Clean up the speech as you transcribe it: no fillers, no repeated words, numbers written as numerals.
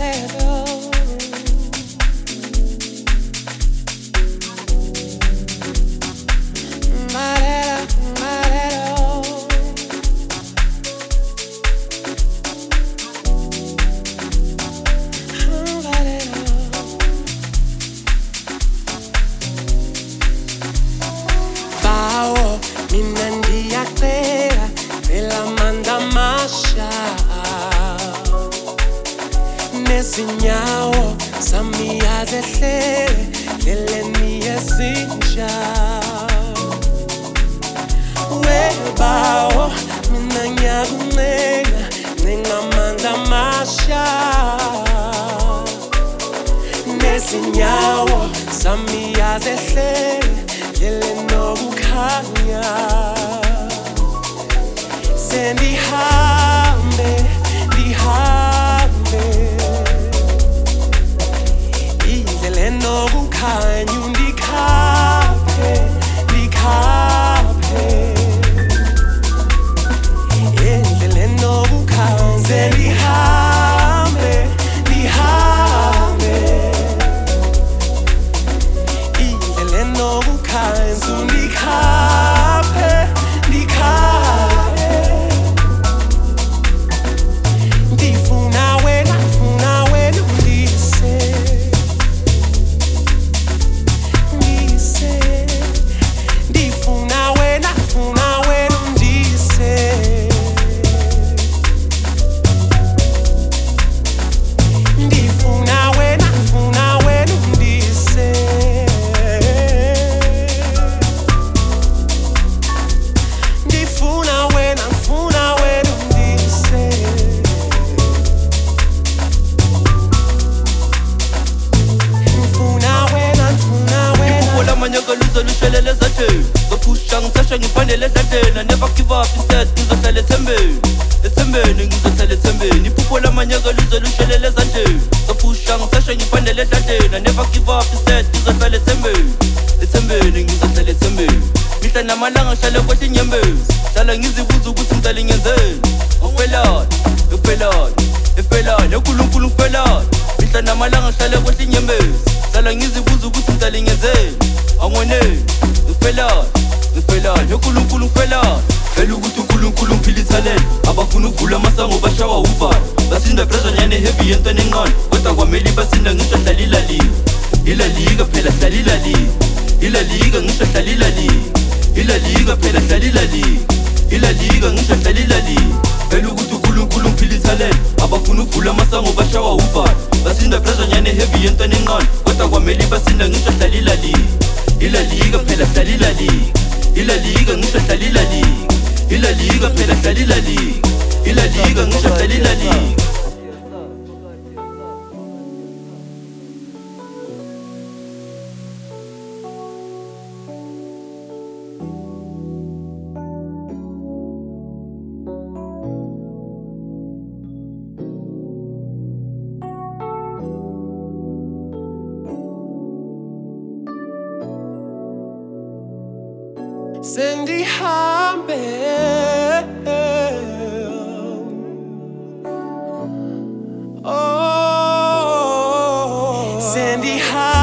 Nezinyawo sami azehlele leleni ezinja webawo mina ngiyakuncenga ngingamandla amasha nezinyawo sami azehlele lelenokukhanya sendihambe enokukhanya undikhaphe endlela enokukhanya sendihambe indlela enokukhanya undikhaphe ndifuna wena undise Lushelele zathi ngapusha ngisasha ngiphandele dadena never give up instead ngizohlala ethembeni ngizohlala ethembeni iphupho lamanyaka lushelele zathi ngapusha ngisasha ngiphandele dadena never give up instead ngizohlala ethembeni ngizohlala ethembeni mihla namalanga ngihlale kwehle inyembezi hlala ngizibuza ukuthi ngicela ngenzeni efelani uNkulunkulu ngifelani mihla namalanga ngihlale kwehle inyembezi hlala ngizibuza ukuthi ngicela ngenzeni angone ngifelani uNkulunkulu ngifelani phela ukuthi uNkulunkulu ngiphila ithalent abafuna ukuvula amasango bashawa uvalo basinda pressure nyane heavy entweni encane kodwa kwameli basinda ngisho hlala ilaliga phela hlala ilaliga ngisho hlala ilaliga phela hlala ilaliga ngisho hlala phela ukuthi uNkulunkulu ngiphila ithalent abafuna ukuvula amasango bashawa uvalo basinda pressure nyane heavy entweni encane kodwa kwameli basinda ngisho hlala ilaliga phela hlala ilaliga ngisho hlala ilaliga phela hlala ilaliga ngisho hlala ilaliga sendihambe sendihambe